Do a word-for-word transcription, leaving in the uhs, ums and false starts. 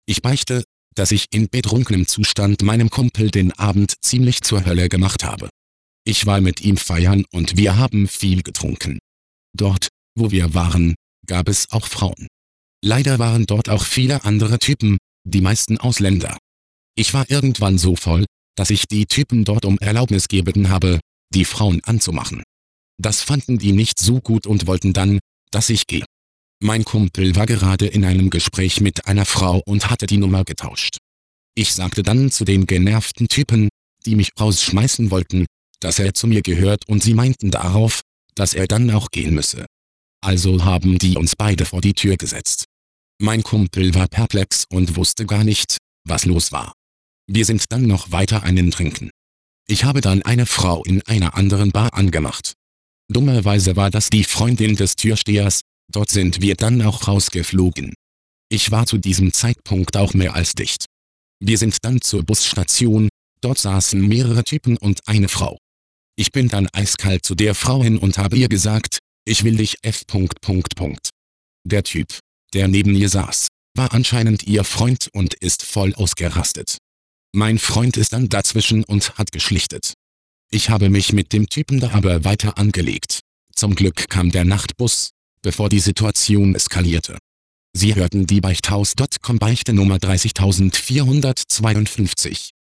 Ich beichte, dass ich in betrunkenem Zustand meinem Kumpel den Abend ziemlich zur Hölle gemacht habe. Ich war mit ihm feiern und wir haben viel getrunken. Dort, wo wir waren, gab es auch Frauen. Leider waren dort auch viele andere Typen, die meisten Ausländer. Ich war irgendwann so voll, dass ich die Typen dort um Erlaubnis gebeten habe, die Frauen anzumachen. Das fanden die nicht so gut und wollten dann, dass ich gehe. Mein Kumpel war gerade in einem Gespräch mit einer Frau und hatte die Nummer getauscht. Ich sagte dann zu den genervten Typen, die mich rausschmeißen wollten, dass er zu mir gehört und sie meinten darauf, dass er dann auch gehen müsse. Also haben die uns beide vor die Tür gesetzt. Mein Kumpel war perplex und wusste gar nicht, was los war. Wir sind dann noch weiter einen trinken. Ich habe dann eine Frau in einer anderen Bar angemacht. Dummerweise war das die Freundin des Türstehers, dort sind wir dann auch rausgeflogen. Ich war zu diesem Zeitpunkt auch mehr als dicht. Wir sind dann zur Busstation, dort saßen mehrere Typen und eine Frau. Ich bin dann eiskalt zu der Frau hin und habe ihr gesagt, ich will dich f. Der Typ, der neben ihr saß, war anscheinend ihr Freund und ist voll ausgerastet. Mein Freund ist dann dazwischen und hat geschlichtet. Ich habe mich mit dem Typen da aber weiter angelegt. Zum Glück kam der Nachtbus, bevor die Situation eskalierte. Sie hörten die Beichthaus Punkt com Beichte Nummer dreißigtausendvierhundertzweiundfünfzig.